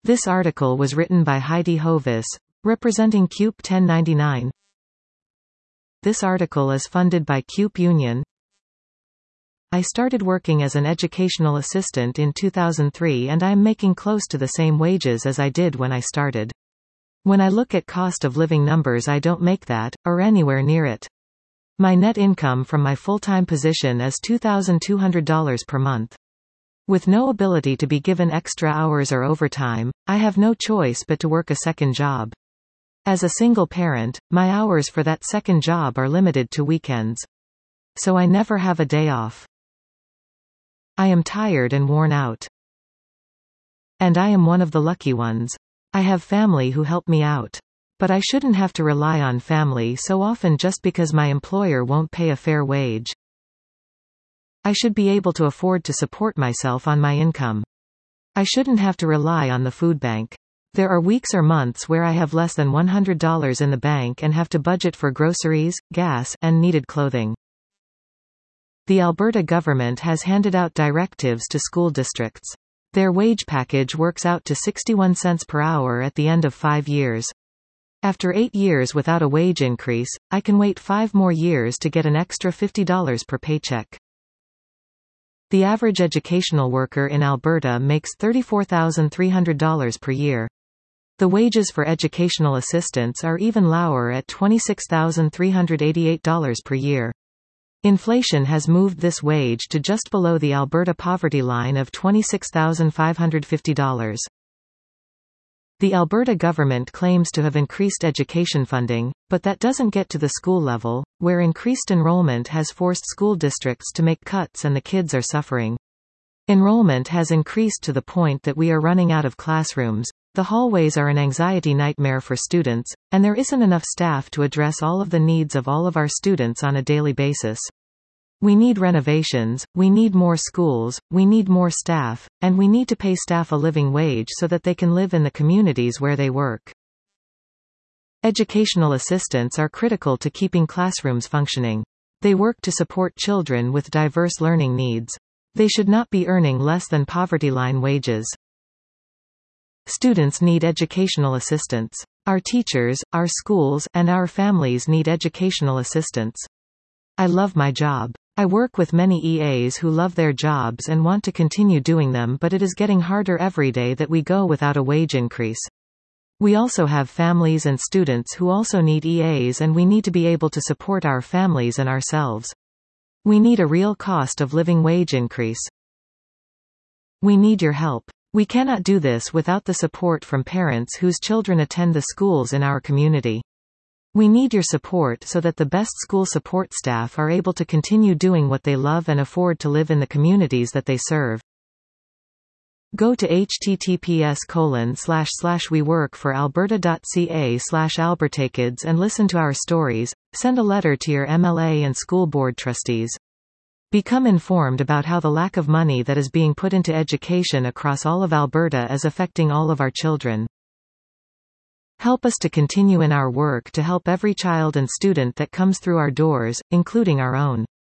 This article was written by Heidi Hovis, representing CUPE 1099. This article is funded by CUPE Union. I started working as an educational assistant in 2003 and I am making close to the same wages as I did when I started. When I look at cost of living numbers, I don't make that, or anywhere near it. My net income from my full-time position is $2,200 per month. With no ability to be given extra hours or overtime, I have no choice but to work a second job. As a single parent, my hours for that second job are limited to weekends. So I never have a day off. I am tired and worn out. And I am one of the lucky ones. I have family who help me out. But I shouldn't have to rely on family so often just because my employer won't pay a fair wage. I should be able to afford to support myself on my income. I shouldn't have to rely on the food bank. There are weeks or months where I have less than $100 in the bank and have to budget for groceries, gas, and needed clothing. The Alberta government has handed out directives to school districts. Their wage package works out to 61 cents per hour at the end of 5 years. After 8 years without a wage increase, I can wait 5 more years to get an extra $50 per paycheck. The average educational worker in Alberta makes $34,300 per year. The wages for educational assistants are even lower at $26,388 per year. Inflation has moved this wage to just below the Alberta poverty line of $26,550. The Alberta government claims to have increased education funding, but that doesn't get to the school level, where increased enrollment has forced school districts to make cuts and the kids are suffering. Enrollment has increased to the point that we are running out of classrooms, the hallways are an anxiety nightmare for students, and there isn't enough staff to address all of the needs of all of our students on a daily basis. We need renovations, we need more schools, we need more staff, and we need to pay staff a living wage so that they can live in the communities where they work. Educational assistants are critical to keeping classrooms functioning. They work to support children with diverse learning needs. They should not be earning less than poverty line wages. Students need educational assistants. Our teachers, our schools, and our families need educational assistants. I love my job. I work with many EAs who love their jobs and want to continue doing them, but it is getting harder every day that we go without a wage increase. We also have families and students who also need EAs, and we need to be able to support our families and ourselves. We need a real cost of living wage increase. We need your help. We cannot do this without the support from parents whose children attend the schools in our community. We need your support so that the best school support staff are able to continue doing what they love and afford to live in the communities that they serve. Go to https://weworkforalberta.ca/albertakids and listen to our stories. Send a letter to your MLA and school board trustees. Become informed about how the lack of money that is being put into education across all of Alberta is affecting all of our children. Help us to continue in our work to help every child and student that comes through our doors, including our own.